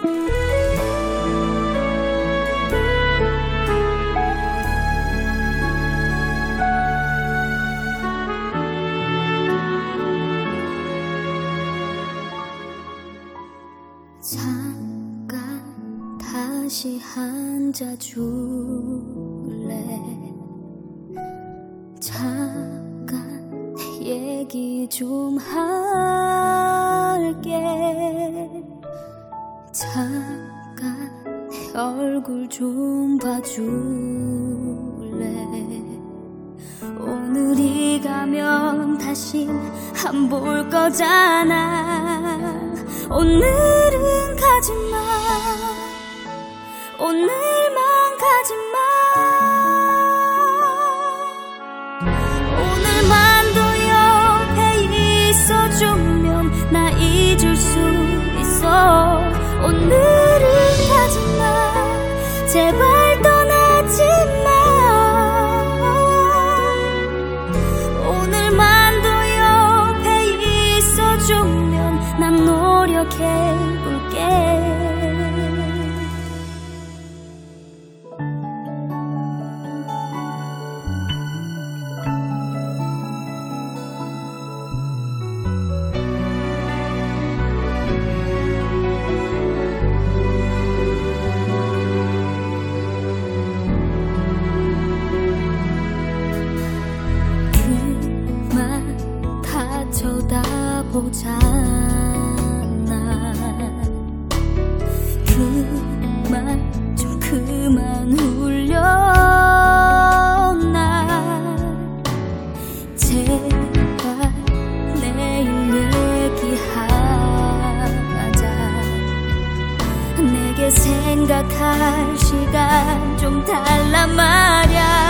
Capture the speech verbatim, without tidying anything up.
잠깐 다시 앉아줄래? 잠깐 얘기 좀 할게. 잠깐 내 얼굴 좀 봐줄래? 오늘이 가면 다시 안 볼 거잖아. 오늘은 가지마, 오늘만 가지마. 오늘만도 옆에 있어주면 나 잊을 수 있어. 오늘은 가지마, 제발 떠나지마. 오늘만도 옆에 있어주면 난 노력해볼게. 그만 다 쳐다보잖아. 그만 좀 그만 울려나. 제발 내일 얘기하자. 내게 생각할 시간 좀 달란 말야.